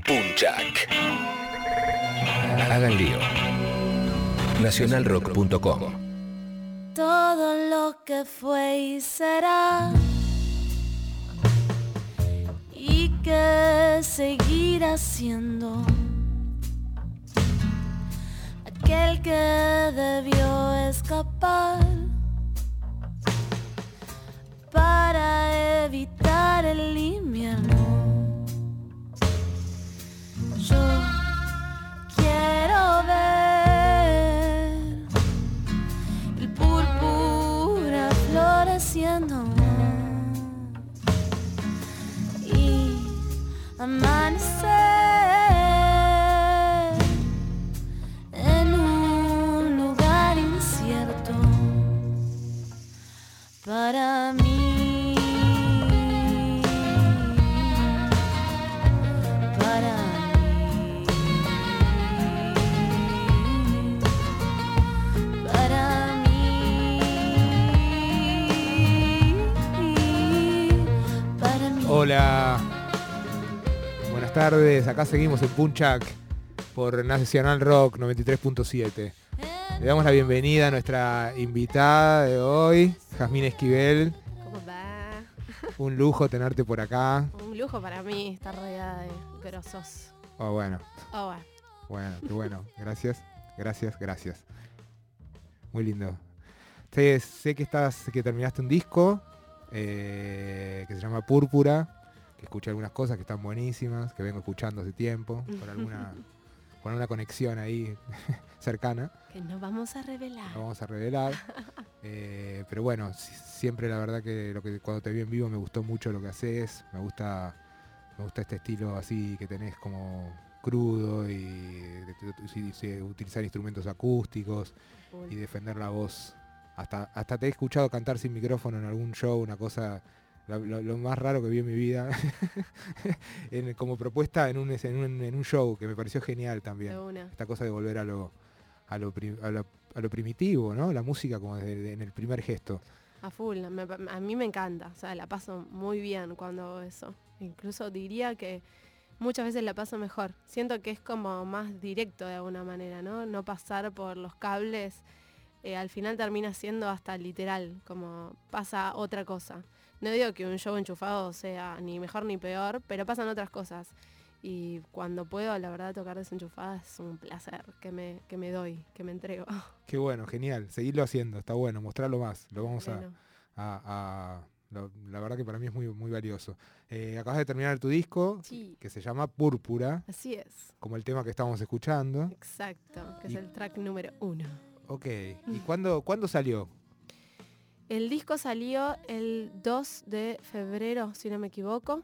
Punchak. Hagan lío. Nacionalrock.com. Todo lo que fue y será, y que seguirá siendo, aquel que debió escapar para evitar el invierno. Yo quiero ver el púrpura floreciendo y amanecer en un lugar incierto para mí. Hola, buenas tardes, acá seguimos en Punchak por Nacional Rock 93.7. Le damos la bienvenida a nuestra invitada de hoy, Jazmín Esquivel. ¿Cómo va? Un lujo tenerte por acá. Un lujo para mí estar rodeada de grosos. Oh, bueno. Oh, bueno. Bueno, qué bueno. Gracias. Muy lindo. Sé que terminaste un disco que se llama Púrpura, que escuché algunas cosas que están buenísimas, que vengo escuchando hace tiempo, por una conexión ahí cercana. Que no vamos a revelar. No vamos a revelar. Pero bueno, siempre la verdad que cuando te vi en vivo me gustó mucho lo que haces. Me gusta este estilo así que tenés como crudo y utilizar instrumentos acústicos y defender la voz. Hasta te he escuchado cantar sin micrófono en algún show, una cosa, lo más raro que vi en mi vida, como propuesta en un show, que me pareció genial también. Esta cosa de volver a lo primitivo, ¿no? La música como en el primer gesto. A full, a mí me encanta, o sea, la paso muy bien cuando hago eso. Incluso diría que muchas veces la paso mejor. Siento que es como más directo de alguna manera, ¿no? No pasar por los cables. Al final termina siendo hasta literal, como pasa otra cosa. No digo que un show enchufado sea ni mejor ni peor, pero pasan otras cosas. Y cuando puedo, la verdad, tocar desenchufada es un placer que me doy, que me entrego. Qué bueno, genial. Seguirlo haciendo, está bueno, mostrarlo más. Lo vamos bueno. La verdad que para mí es muy, muy valioso. Acabas de terminar tu disco, Sí. que se llama Púrpura. Así es. Como el tema que estábamos escuchando. Exacto, que es el track número 1. Ok, ¿y cuándo salió? El disco salió el 2 de febrero, si no me equivoco.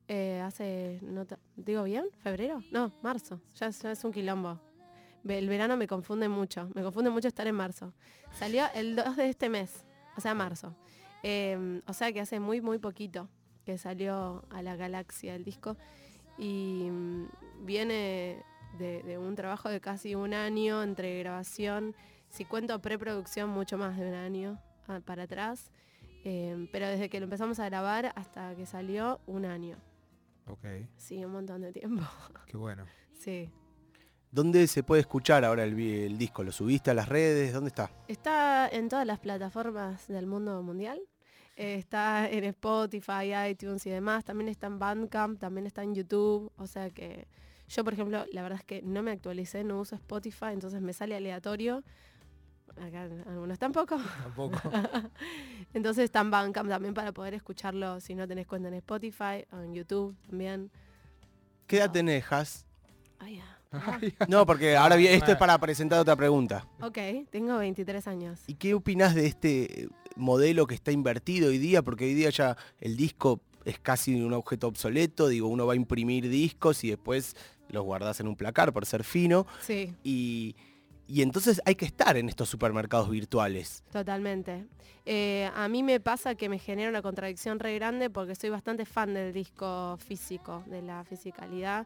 ¿Digo bien? ¿Febrero? No, marzo. Ya es un quilombo. El verano me confunde mucho. Me confunde mucho estar en marzo. Salió el 2 de este mes, o sea, marzo. O sea que hace muy, muy poquito que salió a la galaxia el disco. Y viene de un trabajo de casi un año entre grabación. Si cuento preproducción, mucho más de un año para atrás. Pero desde que lo empezamos a grabar hasta que salió, un año. Ok. Sí, un montón de tiempo. Qué bueno. Sí. ¿Dónde se puede escuchar ahora el disco? ¿Lo subiste a las redes? ¿Dónde está? Está en todas las plataformas del mundo mundial. Está en Spotify, iTunes y demás. También está en Bandcamp, también está en YouTube. O sea que yo, por ejemplo, la verdad es que no me actualicé, no uso Spotify, entonces me sale aleatorio. Acá algunos tampoco. Entonces está en Bandcamp también para poder escucharlo si no tenés cuenta en Spotify o en YouTube también. ¿Qué edad tenés, Jaz? Ya. No, porque ahora esto es para presentar otra pregunta. Ok, tengo 23 años. ¿Y qué opinás de este modelo que está invertido hoy día? Porque hoy día ya el disco es casi un objeto obsoleto. Digo, uno va a imprimir discos y después los guardás en un placar por ser fino. Sí. Y entonces hay que estar en estos supermercados virtuales. Totalmente. A mí me pasa que me genera una contradicción re grande porque soy bastante fan del disco físico, de la fisicalidad.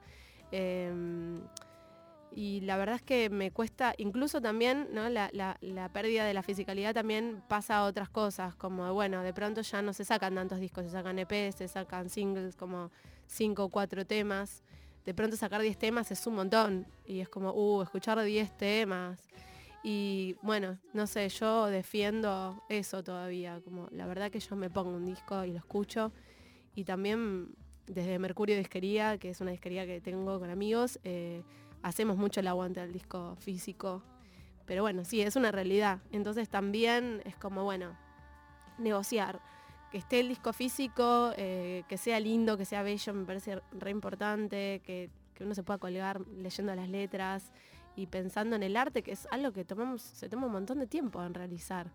Y la verdad es que me cuesta, incluso también, ¿no? la pérdida de la fisicalidad también pasa a otras cosas, como bueno, de pronto ya no se sacan tantos discos, se sacan EPs, se sacan singles como 5 o 4 temas. de pronto sacar 10 temas es un montón. Y es como, escuchar 10 temas. Y bueno, no sé, yo defiendo eso todavía. Como la verdad que yo me pongo un disco y lo escucho. Y también desde Mercurio Disquería, que es una disquería que tengo con amigos, hacemos mucho el aguante del disco físico. Pero bueno, sí, es una realidad. Entonces también es como, bueno, negociar. Que esté el disco físico, que sea lindo, que sea bello, me parece re importante, que uno se pueda colgar leyendo las letras y pensando en el arte, que es algo que se toma un montón de tiempo en realizar.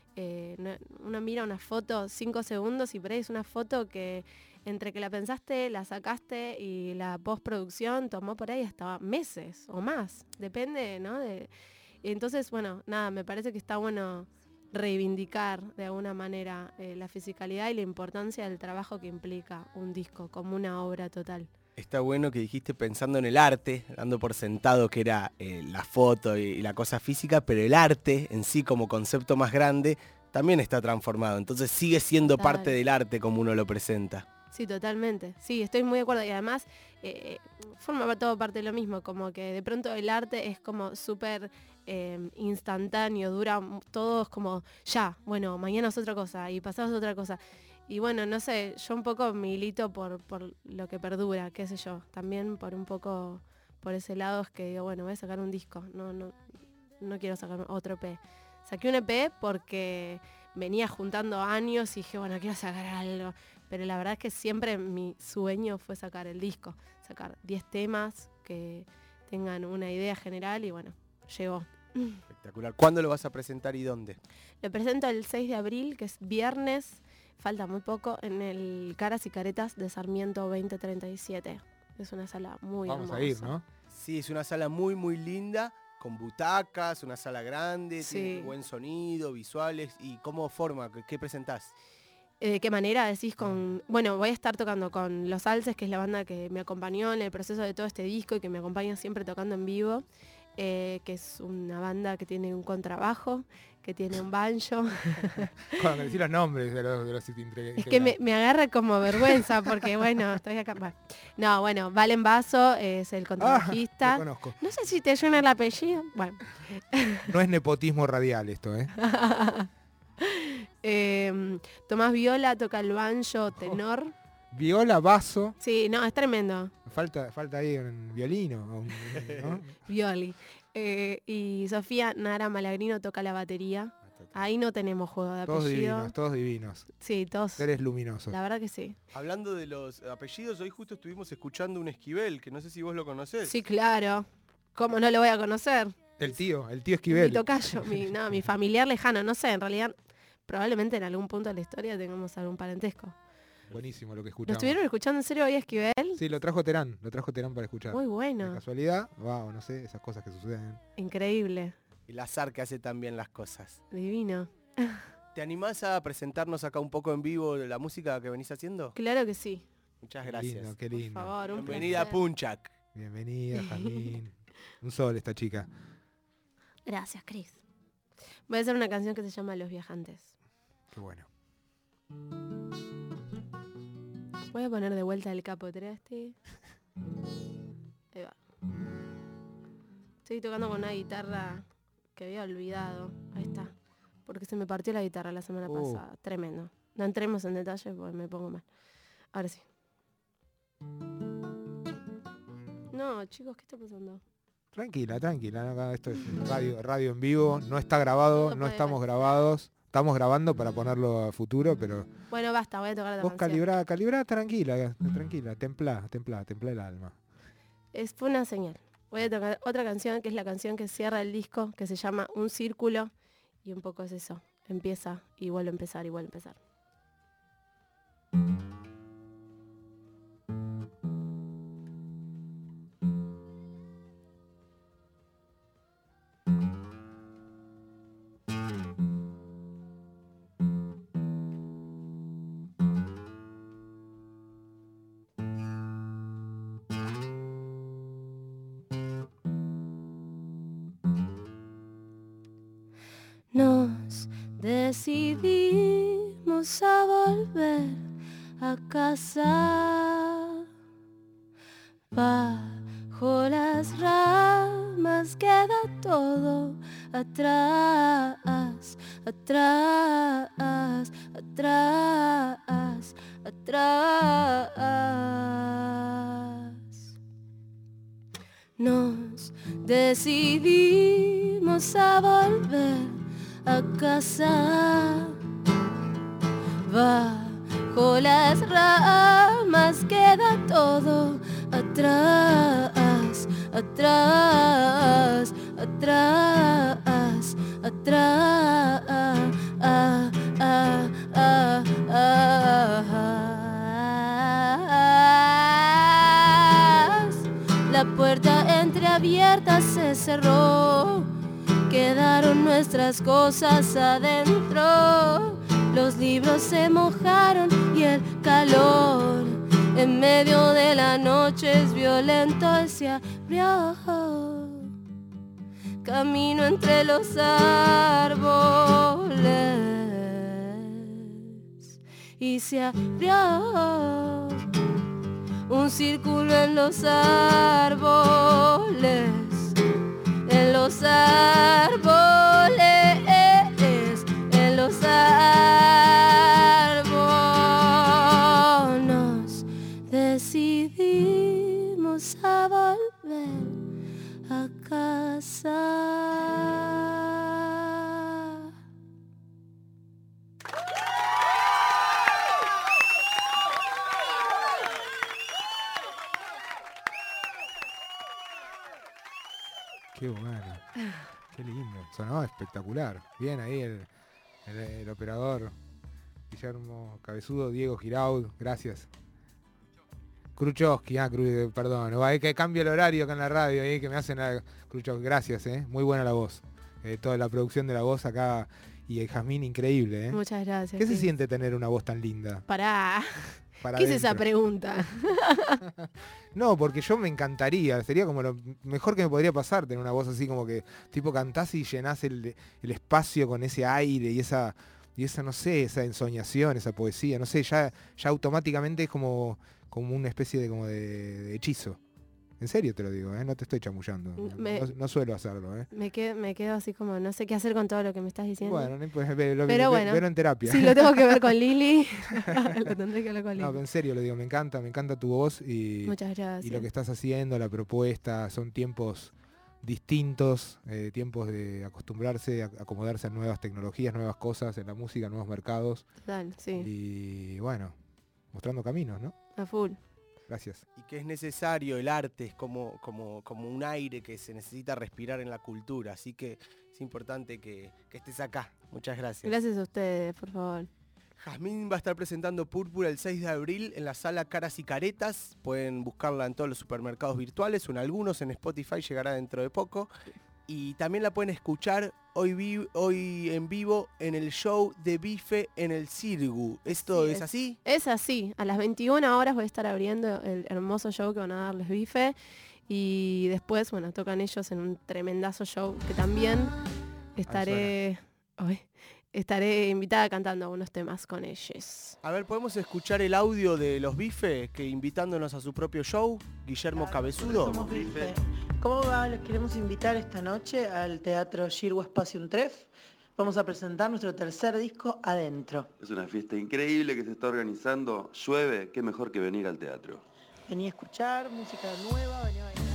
Uno mira una foto 5 segundos y por ahí es una foto que entre que la pensaste, la sacaste y la postproducción tomó por ahí hasta meses o más, depende, ¿no? Entonces, bueno, nada, me parece que está bueno reivindicar de alguna manera la fisicalidad y la importancia del trabajo que implica un disco como una obra total. Está bueno que dijiste pensando en el arte, dando por sentado que era la foto y la cosa física, pero el arte en sí como concepto más grande también está transformado, entonces sigue siendo parte del arte como uno lo presenta. Sí, totalmente. Sí, estoy muy de acuerdo. Y además forma todo parte de lo mismo, como que de pronto el arte es como súper instantáneo, dura todo es como ya, bueno, mañana es otra cosa y pasado es otra cosa. Y bueno, no sé, yo un poco milito por lo que perdura, qué sé yo. También por un poco por ese lado es que digo, bueno, voy a sacar un disco, no quiero sacar otro EP. Saqué un EP porque venía juntando años y dije, bueno, quiero sacar algo. Pero la verdad es que siempre mi sueño fue sacar el disco, sacar 10 temas que tengan una idea general y bueno, llegó. Espectacular. ¿Cuándo lo vas a presentar y dónde? Lo presento el 6 de abril, que es viernes, falta muy poco, en el Caras y Caretas de Sarmiento 2037. Es una sala muy hermosa. Vamos a ir, ¿no? Sí, es una sala muy, muy linda, con butacas, una sala grande, Sí. tiene buen sonido, visuales. ¿Y cómo forma? ¿Qué presentás? ¿De qué manera decís bueno, voy a estar tocando con Los Alces, que es la banda que me acompañó en el proceso de todo este disco y que me acompaña siempre tocando en vivo, que es una banda que tiene un contrabajo, que tiene un banjo. Cuando decís los nombres de los Es que me agarra como vergüenza porque, bueno, estoy acá. No, bueno, Valen Basso es el contrabajista. Lo conozco. No sé si te suena el apellido. Bueno. No es nepotismo radial esto, ¿eh? Tomás Viola toca el banjo tenor. Viola, basso. Sí, no, es tremendo. Falta ahí un violino, ¿no? Violi. Y Sofía Nara Malagrino toca la batería. Ahí no tenemos juego de apellido. Todos divinos. Sí, todos. Seres luminosos. La verdad que sí. Hablando de los apellidos, hoy justo estuvimos escuchando un Esquivel, que no sé si vos lo conocés. Sí, claro. ¿Cómo no lo voy a conocer? El tío Esquivel. Mi tocayo, mi familiar lejano. No sé, en realidad, probablemente en algún punto de la historia tengamos algún parentesco. Buenísimo lo que ¿Lo escuchamos. estuvieron escuchando en serio hoy, Esquivel? Sí, lo trajo Terán para escuchar. Muy De bueno. casualidad, wow, no sé, esas cosas que suceden. Increíble. El azar que hace también las cosas. Divino. ¿Te animás a presentarnos acá un poco en vivo la música que venís haciendo? Claro que sí. Muchas gracias. Qué lindo. Por favor, un Bienvenida a placer. Punchak. Bienvenida, Jamín. Un sol esta chica. Gracias, Cris. Voy a hacer una canción que se llama Los Viajantes. Qué bueno. Voy a poner de vuelta el capo triste. Ahí va. Estoy tocando con una guitarra que había olvidado. Ahí está. Porque se me partió la guitarra la semana pasada. Tremendo. No entremos en detalle porque me pongo mal. Ahora sí. No, chicos, ¿qué está pasando? Tranquila. No, esto es radio en vivo. No está grabado, no estamos grabados. Estamos grabando para ponerlo a futuro, pero... Bueno, basta, voy a tocar la Vos canción. calibrá tranquila. Templá el alma. Fue una señal. Voy a tocar otra canción, que es la canción que cierra el disco, que se llama Un Círculo. Y un poco es eso. Empieza y vuelve a empezar y vuelve a empezar. Nos decidimos a volver a casa. Bajo las ramas queda todo atrás, atrás, atrás, atrás. Nos decidimos a volver a casa. Bajo las ramas queda todo atrás, atrás, atrás, atrás. La puerta entreabierta se cerró, quedaron nuestras cosas adentro. Los libros se mojaron y el calor en medio de la noche es violento y se abrió camino entre los árboles y se abrió un círculo en los árboles, en los árboles, en los árboles. Nos decidimos a volver a casa. Qué bueno, qué lindo, sonaba espectacular. Bien ahí el operador Guillermo Cabezudo, Diego Giraud, gracias. Khrushchevsky, perdón, hay que cambie el horario acá en la radio, ahí que me hacen Khrushchevsky, gracias, muy buena la voz. Toda la producción de la voz acá y el Jazmín, increíble. Muchas gracias. ¿Qué se siente tener una voz tan linda? Pará. Para ¿Qué adentro. es esa pregunta? No, porque yo me encantaría, sería como lo mejor que me podría pasar tener una voz así como que tipo cantás y llenás el espacio con ese aire y esa, no sé, esa ensoñación, esa poesía, no sé, ya automáticamente es como una especie de hechizo. En serio te lo digo, no te estoy chamullando. No suelo hacerlo. Me quedo así como, no sé qué hacer con todo lo que me estás diciendo. Bueno, pues, pero bueno, velo en terapia. Si lo tengo que ver con Lili, lo tendré que hablar con Lili. No, pero en serio lo digo, me encanta tu voz y, muchas gracias. Y lo que estás haciendo, la propuesta, son tiempos distintos, tiempos de acostumbrarse, acomodarse a nuevas tecnologías, nuevas cosas en la música, nuevos mercados. Total, sí. Y bueno, mostrando caminos, ¿no? A full. Gracias. Y que es necesario, el arte es como un aire que se necesita respirar en la cultura, así que es importante que estés acá. Muchas gracias. Gracias a ustedes, por favor. Jazmín va a estar presentando Púrpura el 6 de abril en la sala Caras y Caretas. Pueden buscarla en todos los supermercados virtuales o en algunos, en Spotify llegará dentro de poco. Y también la pueden escuchar hoy en vivo en el show de Bife en el Cirgu. ¿Esto es así? Es así. A las 21 horas voy a estar abriendo el hermoso show que van a darles Bife. Y después, bueno, tocan ellos en un tremendazo show que también estaré invitada cantando algunos temas con ellos. A ver, ¿podemos escuchar el audio de los Bife que invitándonos a su propio show? Guillermo Cabezudo. Somos Bife. ¿Cómo va? Los queremos invitar esta noche al Teatro Shirgu Espacio Tref. Vamos a presentar nuestro tercer disco, Adentro. Es una fiesta increíble que se está organizando. Llueve, qué mejor que venir al teatro. Vení a escuchar música nueva, vení a bailar.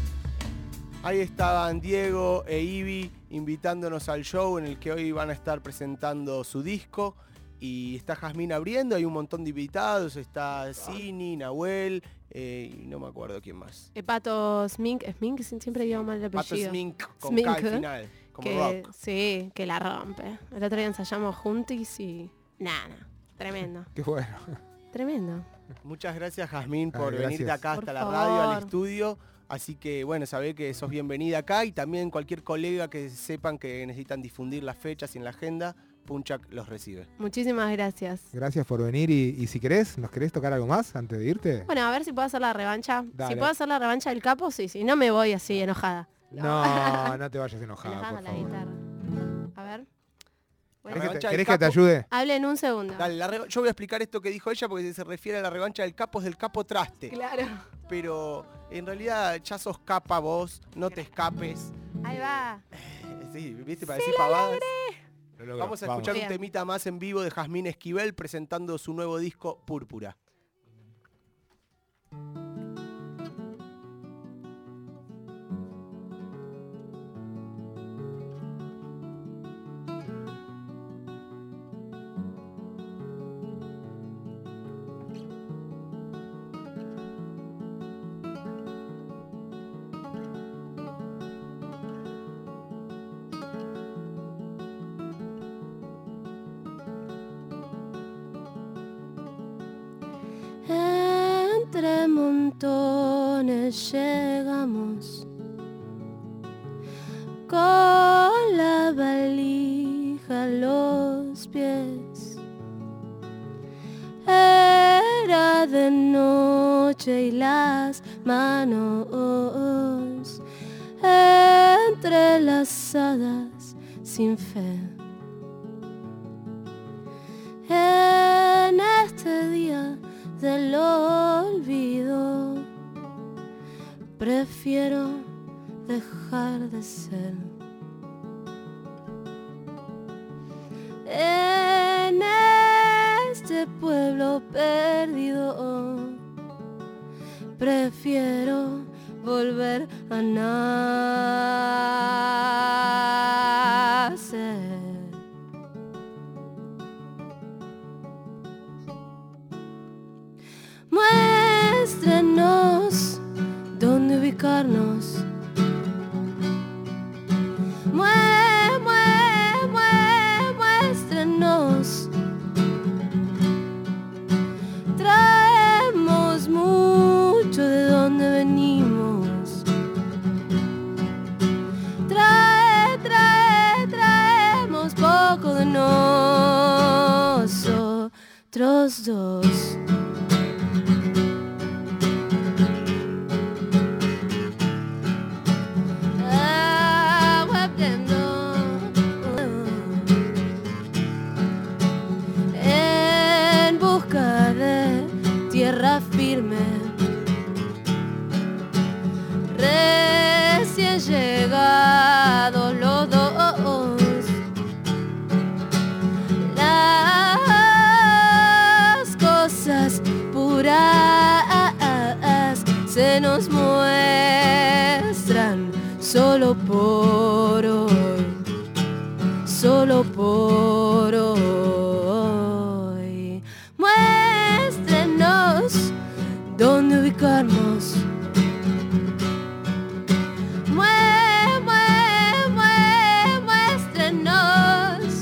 Ahí estaban Diego e Ivy invitándonos al show en el que hoy van a estar presentando su disco. Y está Jazmín abriendo, hay un montón de invitados, está Cini, Nahuel, y no me acuerdo quién más. Pato Smink, siempre digo mal el Pato apellido. Smink, con Smink, K al final, como rock. Sí, que la rompe. El otro día ensayamos juntos y nada, tremendo. Qué bueno. Tremendo. Muchas gracias, Jazmín, por gracias. venirte acá Por hasta la favor. radio, al estudio. Así que, bueno, sabé que sos bienvenida acá y también cualquier colega que sepan que necesitan difundir las fechas y en la agenda, Punchak los recibe. Muchísimas gracias. Gracias por venir y si querés, ¿nos querés tocar algo más antes de irte? Bueno, a ver si puedo hacer la revancha. Dale. Si puedo hacer la revancha del capo, sí, si no me voy así enojada. No te vayas enojada, Enojada por con la favor. guitarra. A ver. Bueno, La revancha del ¿Querés que te capo. ayude? hablen un segundo. Dale, yo voy a explicar esto que dijo ella porque se refiere a la revancha del capo, es del capo traste. Claro. Pero en realidad ya sos capa vos, no te escapes. Ahí va. Sí, ¿viste? Para decir pavadas. Lo logró, Vamos a escuchar Bien. un temita más en vivo de Jazmín Esquivel presentando su nuevo disco Púrpura. Entre montones llegamos con la valija a los pies. Era de noche y las manos entrelazadas sin fe. En este día del olvido prefiero dejar de ser. En este pueblo perdido prefiero volver a nacer. Muéstrenos dónde ubicarnos. Muéstrenos. Traemos mucho de donde venimos. Traemos poco de nosotros dos. En busca de tierra firme, recién llegados los dos. Las cosas puras se nos muestran solo por hoy, solo por hoy. Muéstrenos dónde ubicarnos. Muéstrenos.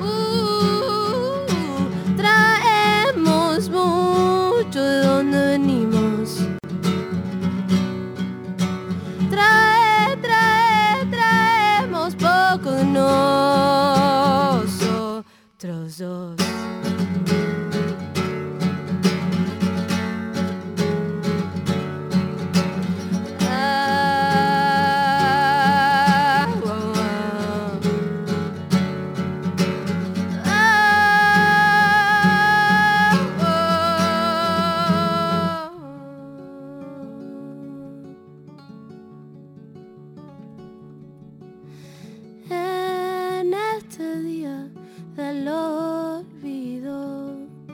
Traemos mucho de donde venimos. Traemos poco de nosotros dos. En este día del olvido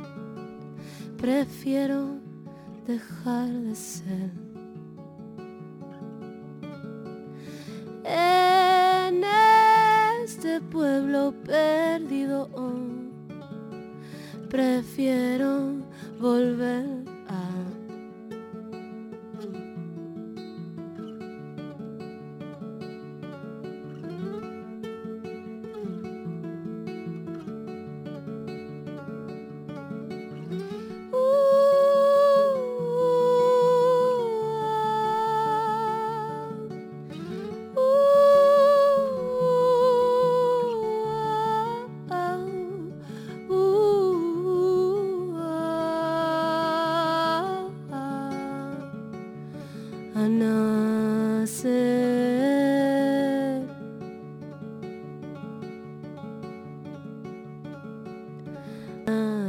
prefiero dejar de ser. En este pueblo perdido prefiero volver a nacer.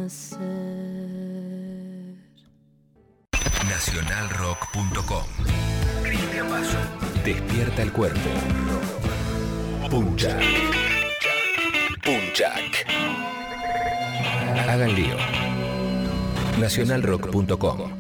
Nacionalrock.com Despierta el cuerpo. Punchak. Punchak. Hagan lío. Nacionalrock.com.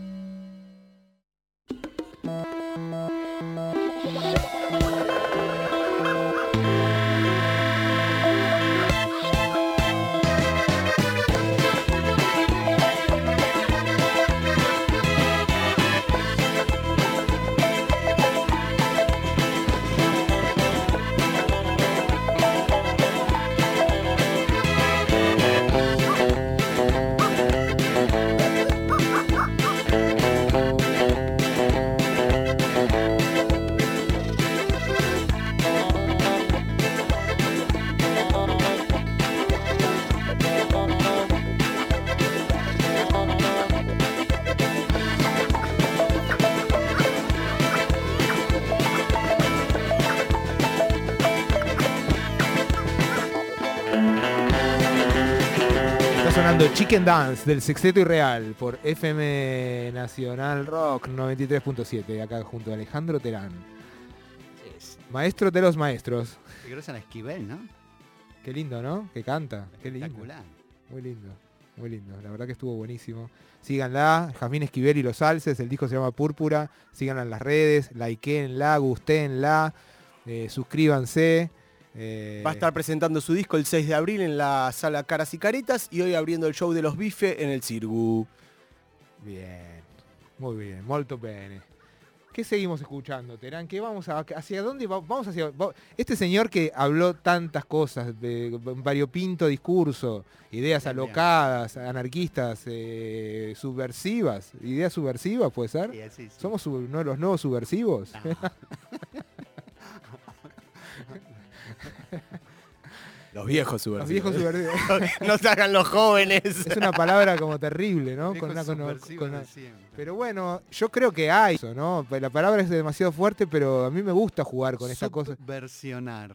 Chicken Dance del Sexteto Irreal por FM Nacional Rock 93.7, acá junto a Alejandro Terán. Maestro de los maestros. Qué grosa la Esquivel, ¿no? Qué lindo, ¿no? Que canta. Qué lindo. Espectacular. Muy lindo, muy lindo. La verdad que estuvo buenísimo. Síganla, Jazmín Esquivel y los Alces, el disco se llama Púrpura. Síganla en las redes, likeenla, gustenla, suscríbanse. Va a estar presentando su disco el 6 de abril en la sala Caras y Caretas y hoy abriendo el show de los Bife en el Cirgu. Bien, muy bien, molto bene. ¿Qué seguimos escuchando, Terán? ¿Qué vamos hacia dónde vamos hacia este señor que habló tantas cosas, de un variopinto discurso, ideas alocadas, anarquistas, subversivas, ideas subversivas, ¿puede ser? Sí. ¿Somos uno de los nuevos subversivos? No. Los viejos subversivos. Los viejos subversivos. No se hagan los jóvenes. Es una palabra como terrible, ¿no? Pero bueno, yo creo que hay eso, ¿no? La palabra es demasiado fuerte, pero a mí me gusta jugar con esta cosa. Subversionar.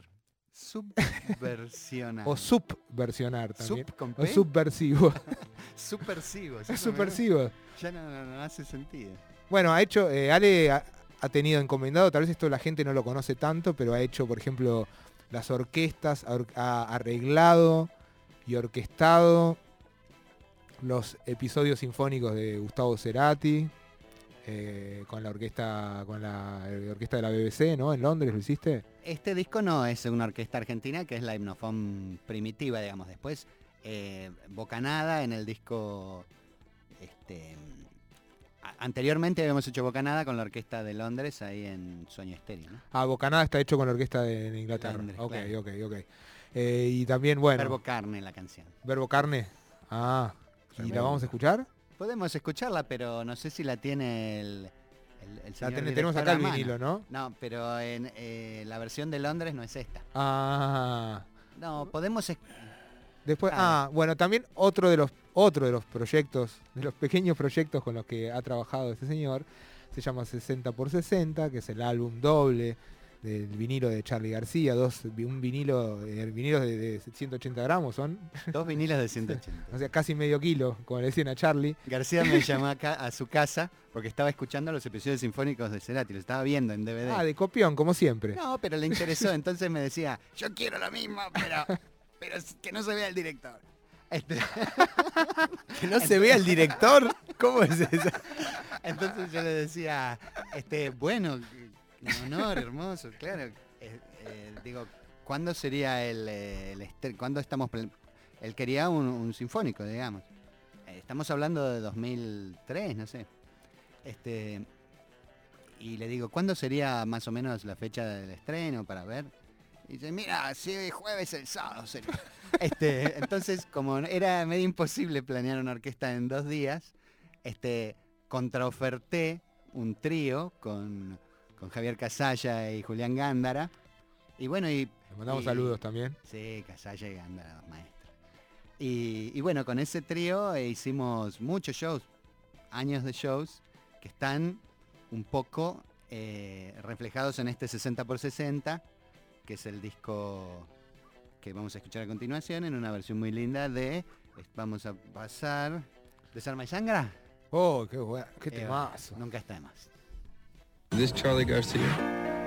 O subversionar también. ¿Con o subversivo. Subversivo. Subversivo. Ya no hace sentido. Bueno, ha hecho, Ale ha tenido encomendado, tal vez esto la gente no lo conoce tanto, pero ha hecho, por ejemplo, las orquestas, ha arreglado y orquestado los episodios sinfónicos de Gustavo Cerati, con la orquesta de la BBC, ¿no? En Londres lo hiciste. Este disco no es una orquesta argentina, que es la Hipnofón primitiva, digamos. Después, Bocanada en el disco... Anteriormente habíamos hecho Bocanada con la orquesta de Londres, ahí en Sueño Estéreo, ¿no? Ah, Bocanada está hecho con la orquesta de Inglaterra. Londres, ok. claro. Y también, bueno... Verbo Carne, la canción. Verbo Carne. Ah, ¿y la vamos a escuchar? Podemos escucharla, pero no sé si la tiene el señor tenemos acá el vinilo, ¿no? No, pero en la versión de Londres no es esta. Ah. No, podemos... Después, bueno, también otro de los proyectos, de los pequeños proyectos con los que ha trabajado este señor, se llama 60x60, que es el álbum doble del vinilo de Charly García, el vinilo de 180 gramos son. 2 vinilos de 180. O sea, casi medio kilo, como le decían a Charly. García me llamó acá a su casa porque estaba escuchando los episodios sinfónicos de Cerati, lo estaba viendo en DVD. Ah, de copión, como siempre. No, pero le interesó, entonces me decía, yo quiero lo mismo, pero que no se vea el director. ¿Que no se vea el director? ¿Cómo es eso? Entonces yo le decía, bueno, un honor, hermoso, claro. Digo, ¿cuándo sería cuándo estamos... Él quería un sinfónico, digamos. Estamos hablando de 2003, no sé. Y le digo, ¿cuándo sería más o menos la fecha del estreno para ver? Y dice, mira, si jueves el sábado sería. Entonces, como era medio imposible planear una orquesta en 2 días, contraoferté un trío con Javier Casalla y Julián Gándara. Y bueno, le mandamos saludos también. Sí, Casalla y Gándara, los maestros. Y bueno, con ese trío hicimos muchos shows, años de shows, que están un poco reflejados en este 60x60, que es el disco que vamos a escuchar a continuación en una versión muy linda vamos a pasar Desarma y Sangra. Oh, qué bueno, qué temazo. Nunca está de más. This is Charly Garcia.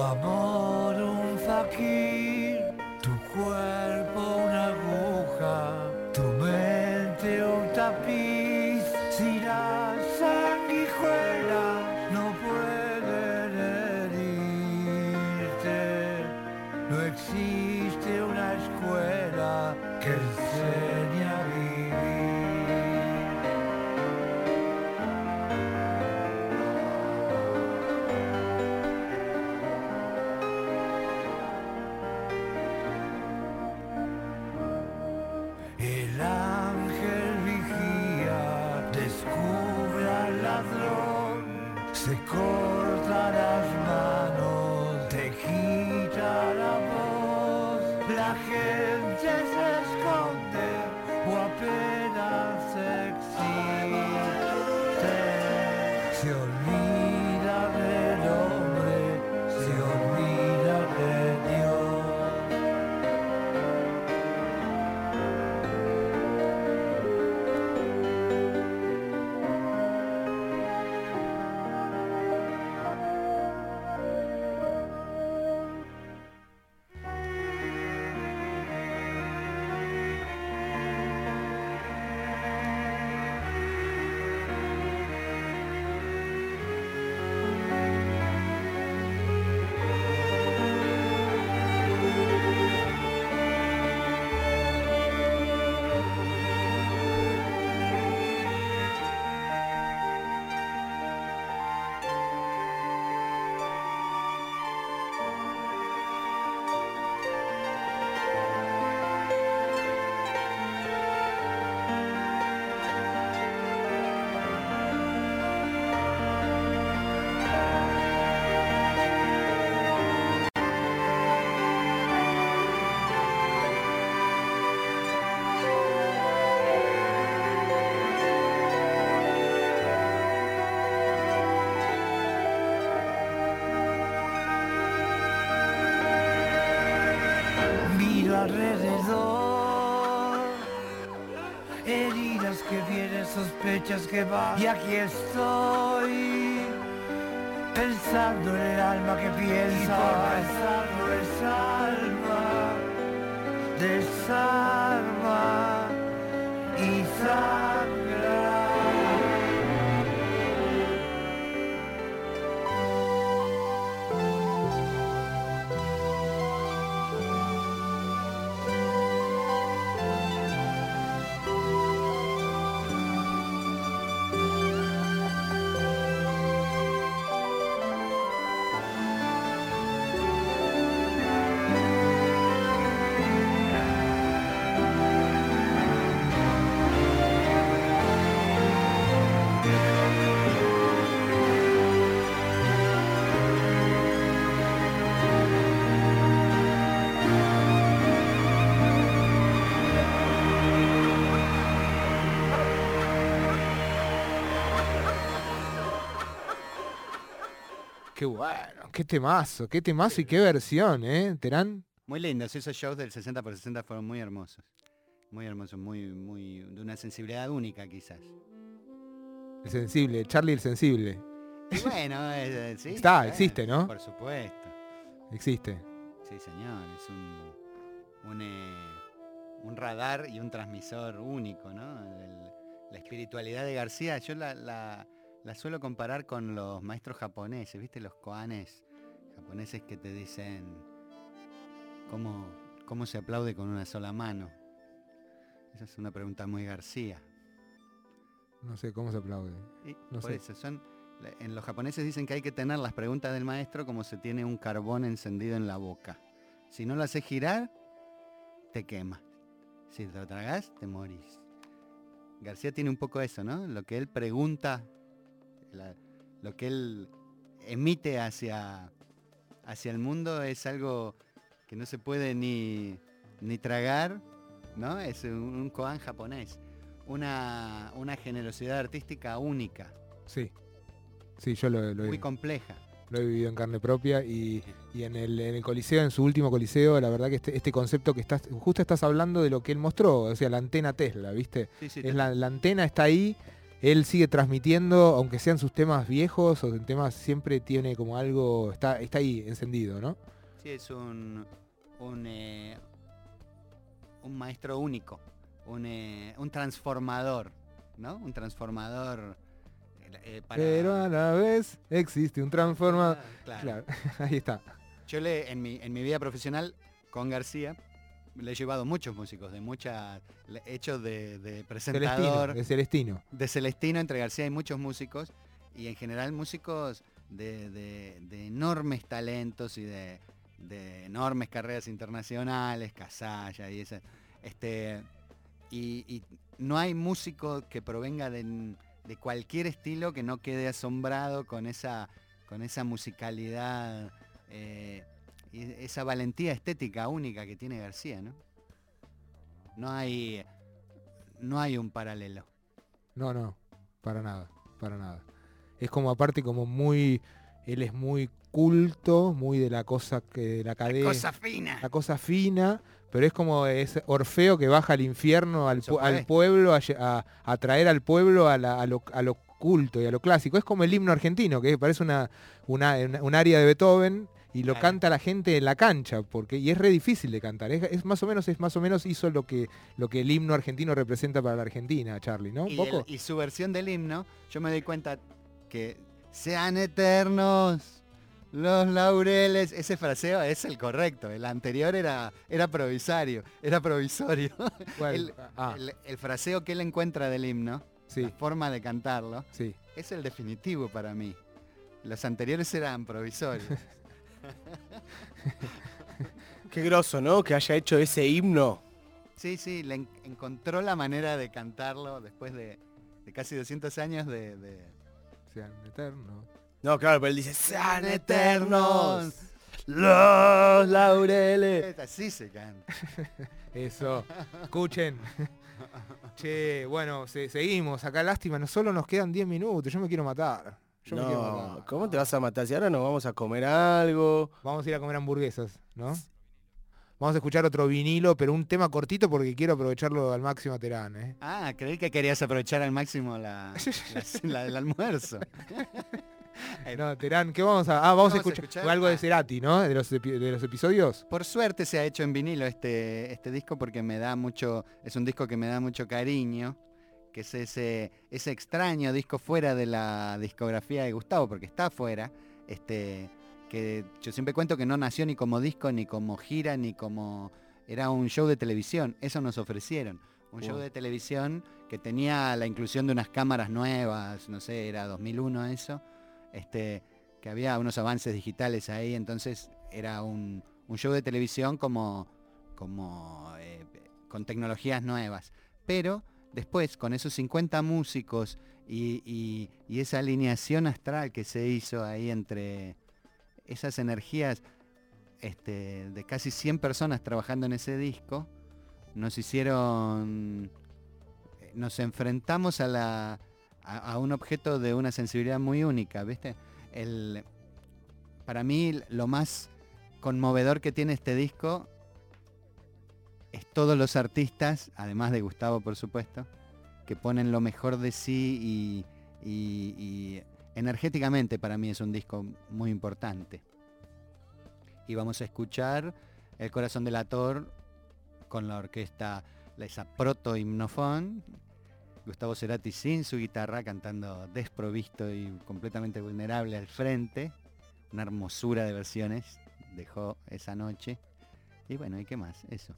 amor un faquir, tu cuerpo una aguja, tu mente un tapiz. Si las sanguijuelas no pueden herirte, no existe una escuela que enseñe a vivir. El ángel vigía, descubre al ladrón, se corta las manos, te quita la voz, la gente se esconde o apenas existe, se olvida del hombre, se olvida de Dios. Miro alrededor, heridas que vienen, sospechas que van, y aquí estoy, pensando en el alma que piensa, y por pensar no es alma, desarma y sangra. Qué bueno, qué temazo y qué versión, Terán. Muy lindos, esos shows del 60x60 fueron muy hermosos. Muy hermosos, muy de una sensibilidad única quizás. El sensible, Charlie el sensible. Y bueno, sí. Está, existe, ¿no? Por supuesto. Existe. Sí, señor, es un radar y un transmisor único, ¿no? La espiritualidad de García, yo la suelo comparar con los maestros japoneses, ¿viste? Los koanes japoneses que te dicen cómo se aplaude con una sola mano. Esa es una pregunta muy García. No sé cómo se aplaude. No por sé. eso, en los japoneses dicen que hay que tener las preguntas del maestro como se tiene un carbón encendido en la boca. Si no lo haces girar, te quema. Si te lo tragás, te morís. García tiene un poco eso, ¿no? Lo que él pregunta, lo que él emite hacia el mundo es algo que no se puede ni tragar, ¿no? Es un koan japonés. Una generosidad artística única. Sí. Sí, yo lo muy compleja. Lo he vivido en carne propia y en el Coliseo, en su último Coliseo, la verdad que este concepto que justo estás hablando de lo que él mostró, o sea, la antena Tesla, ¿viste? Sí, la antena está ahí él sigue transmitiendo, aunque sean sus temas viejos o en temas, siempre tiene como algo, está ahí encendido, ¿no? Sí, es un maestro único, un transformador, ¿no? Un transformador para... Pero a la vez existe un transformador. Claro. Claro, ahí está. Yo en mi vida profesional con García le he llevado muchos músicos, hechos de presentador. De Celestino, entre García hay muchos músicos, y en general músicos de enormes talentos y de enormes carreras internacionales, Casalla y ese. Y no hay músico que provenga de cualquier estilo que no quede asombrado con esa musicalidad y esa valentía estética única que tiene García, ¿no? No hay un paralelo. No, para nada. Es como aparte como muy, él es muy culto, muy de la cosa de la cadena. La cosa fina, pero es como es Orfeo que baja al infierno al pueblo, a traer al pueblo a lo culto y a lo clásico. Es como el himno argentino, que parece un aria de Beethoven, y lo canta la gente en la cancha, y es re difícil de cantar. Es más o menos hizo lo que el himno argentino representa para la Argentina, Charly, ¿no? Y su versión del himno, yo me doy cuenta que sean eternos los laureles, ese fraseo es el correcto, el anterior era provisorio. El fraseo que él encuentra del himno, sí, la forma de cantarlo, sí, es el definitivo para mí. Los anteriores eran provisorios. Qué groso, ¿no? Que haya hecho ese himno. Sí, encontró la manera de cantarlo después de casi 200 años de... Sean eternos. No, claro, pero él dice, sean eternos los laureles. Así se canta. Eso, escuchen. Che, bueno, seguimos. Acá lástima, solo nos quedan 10 minutos. Yo me quiero matar. ¿Cómo te vas a matar? Si ahora nos vamos a comer algo. Vamos a ir a comer hamburguesas, ¿no? Vamos a escuchar otro vinilo, pero un tema cortito porque quiero aprovecharlo al máximo a Terán, ¿eh? Ah, creí que querías aprovechar al máximo la del almuerzo. No, Terán, ¿qué vamos a...? Vamos a escuchar algo de Cerati, ¿no? De los episodios. Por suerte se ha hecho en vinilo este disco porque es un disco que me da mucho cariño, que es ese extraño disco fuera de la discografía de Gustavo, porque está fuera, que yo siempre cuento que no nació ni como disco, ni como gira, ni como... Era un show de televisión, eso nos ofrecieron. Un show de televisión que tenía la inclusión de unas cámaras nuevas, no sé, era 2001 eso, que había unos avances digitales ahí, entonces era un show de televisión con tecnologías nuevas. Pero después, con esos 50 músicos y esa alineación astral que se hizo ahí entre esas energías de casi 100 personas trabajando en ese disco, nos enfrentamos a un objeto de una sensibilidad muy única, ¿viste? Para mí lo más conmovedor que tiene este disco es todos los artistas, además de Gustavo por supuesto, que ponen lo mejor de sí y energéticamente para mí es un disco muy importante. Y vamos a escuchar El corazón del Ator con la orquesta, esa proto-himnofón, Gustavo Cerati sin su guitarra, cantando desprovisto y completamente vulnerable al frente. Una hermosura de versiones dejó esa noche. Y bueno, ¿y qué más? Eso.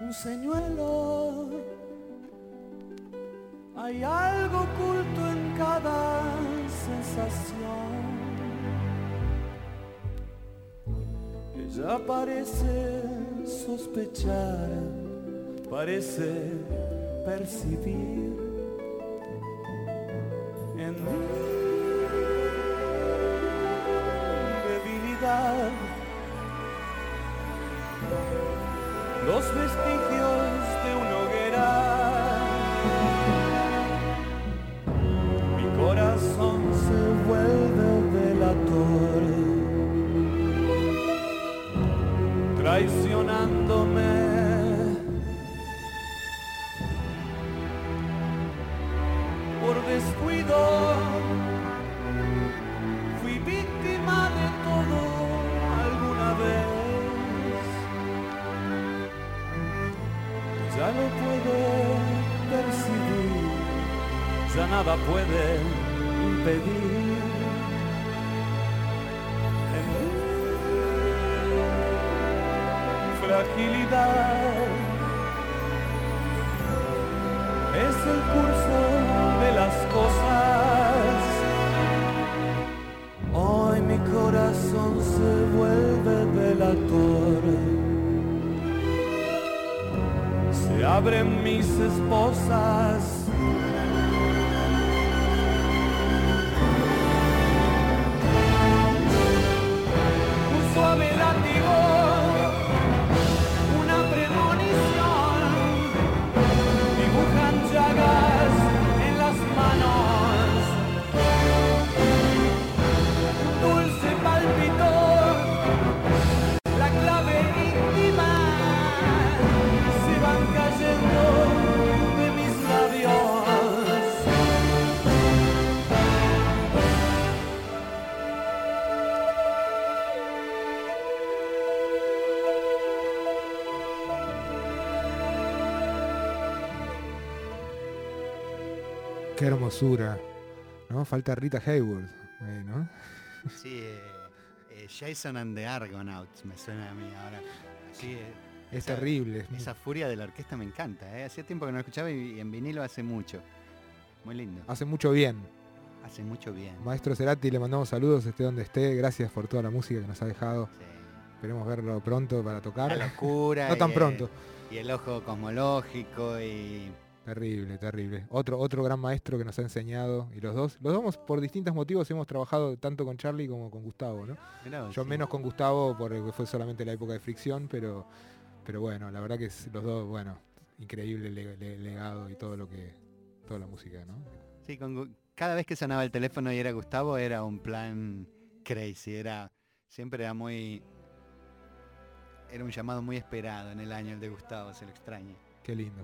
un señuelo. Hay algo oculto en cada sensación. Ella parece sospechar, parece percibir en mi debilidad los vestigios de una hoguera. Mi corazón se vuelve delator, traicionándome. Por descuido fui víctima de todo alguna vez. Ya lo puedo percibir, ya nada puede impedir en mi fragilidad. Es el curso de las cosas. Hoy mi corazón se vuelve delator. Se abren mis esposas. Un suave látigo, una premonición, dibujan llagas en las manos. Un dulce pálpito, la clave íntima, se van cayendo de mis labios. Qué hermosura, ¿no? Falta Rita Hayworth, ¿no? Sí, Jason and the Argonauts me suena a mí ahora. Sí, Es terrible. Esa furia de la orquesta me encanta. Hacía tiempo que no lo escuchaba y en vinilo hace mucho. Muy lindo. Hace mucho bien. Hace mucho bien. Maestro Cerati, le mandamos saludos, esté donde esté. Gracias por toda la música que nos ha dejado. Sí. Esperemos verlo pronto para tocar. La locura. No tan pronto. Y el ojo cosmológico y... Terrible, terrible. Otro gran maestro que nos ha enseñado. Y los dos por distintos motivos hemos trabajado tanto con Charlie como con Gustavo, ¿no? Mirá, Yo sí. menos con Gustavo porque fue solamente la época de Fricción, pero bueno, la verdad que los dos, bueno, increíble legado y toda la música, ¿no? Sí, cada vez que sonaba el teléfono y era Gustavo era un plan crazy. Siempre era un llamado muy esperado en el año el de Gustavo, se lo extraña. Qué lindo.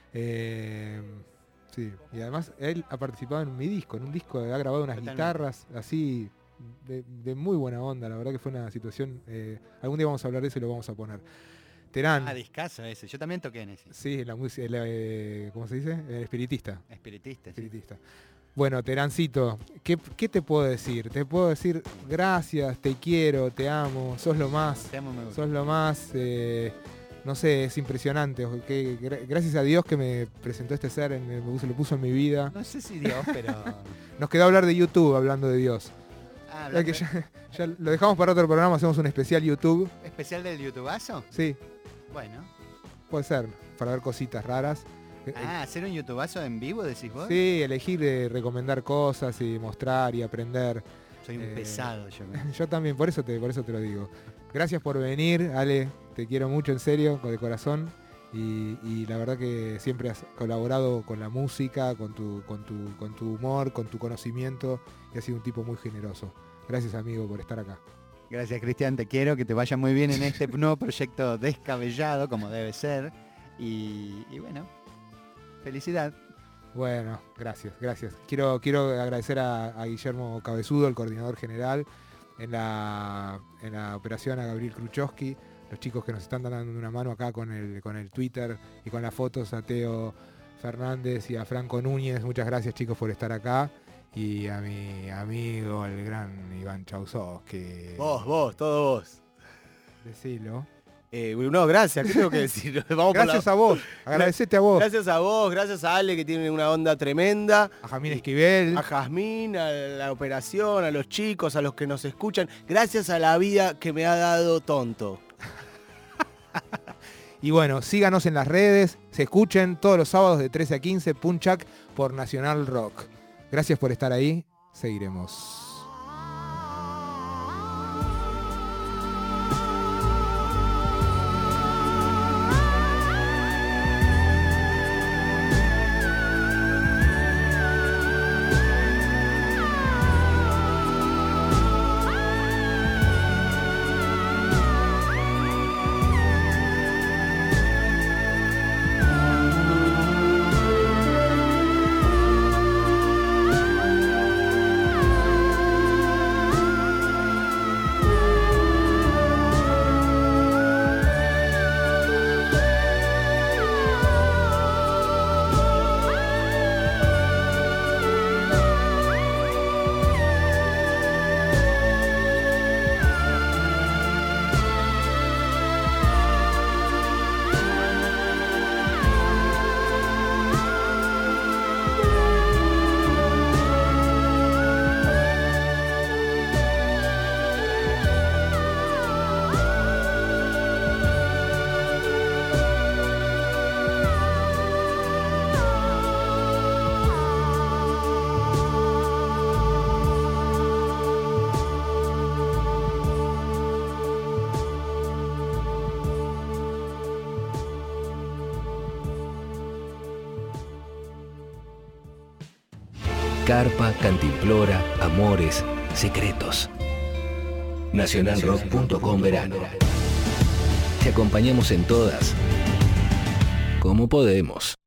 Sí, y además él ha participado en mi disco, en un disco, ha grabado unas Totalmente. guitarras así de muy buena onda, la verdad que fue una situación, algún día vamos a hablar de eso y lo vamos a poner. Terán. Discazo ese, yo también toqué en ese. Sí, la música, ¿cómo se dice? El espiritista. Espiritista, sí. Espiritista. Bueno, Terancito, ¿qué te puedo decir? Te puedo decir gracias, te quiero, te amo, sos lo más. Te amo, me gusta. Sos lo más, no sé, es impresionante. Gracias a Dios que me presentó este ser, lo puso en mi vida. No sé si Dios, pero... Nos quedó hablar de YouTube hablando de Dios. Ah, Que ya lo dejamos para otro programa, hacemos un especial YouTube. ¿Especial del YouTubazo? Sí, Bueno. puede ser, para ver cositas raras. ¿Hacer un YouTubazo en vivo, decís vos? Sí, elegir, recomendar cosas y mostrar y aprender. Soy un pesado yo. Yo también, por eso te lo digo. Gracias por venir, Ale, te quiero mucho, en serio, de corazón. Y la verdad que siempre has colaborado con la música, con tu humor, con tu conocimiento, y has sido un tipo muy generoso. Gracias, amigo, por estar acá. Gracias, Cristian, te quiero, que te vaya muy bien en este nuevo proyecto descabellado, como debe ser. Y bueno, felicidad. Bueno, gracias. Quiero agradecer a Guillermo Cabezudo, el coordinador general, en la operación, a Gabriel Kruchowski, los chicos que nos están dando una mano acá con el Twitter y con las fotos, a Teo Fernández y a Franco Núñez. Muchas gracias, chicos, por estar acá. Y a mi amigo, el gran Iván Chausovsky. Vos, todo vos. Decilo. No, gracias, ¿qué tengo que decir? Vamos Gracias a vos, agradecete a vos. Gracias a vos, gracias a Ale, que tiene una onda tremenda. A Jazmín Esquivel. A Jazmín, a la operación, a los chicos, a los que nos escuchan. Gracias a la vida que me ha dado Tonto. Y bueno, síganos en las redes, se escuchen todos los sábados de 13 a 15, Punchak por Nacional Rock. Gracias por estar ahí, seguiremos. Carpa, cantimplora, amores, secretos. Nacionalrock.com verano. Te acompañamos en todas, como podemos.